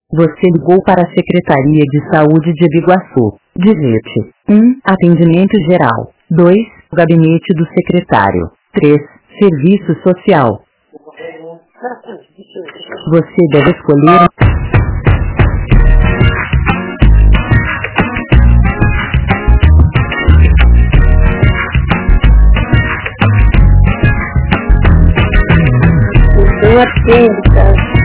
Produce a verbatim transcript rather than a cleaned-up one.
Você ligou para a Secretaria de Saúde de Biguaçu. Digite um. Atendimento geral. dois. Gabinete do secretário. três. Serviço social. Você deve escolher... Eu atendo, cara.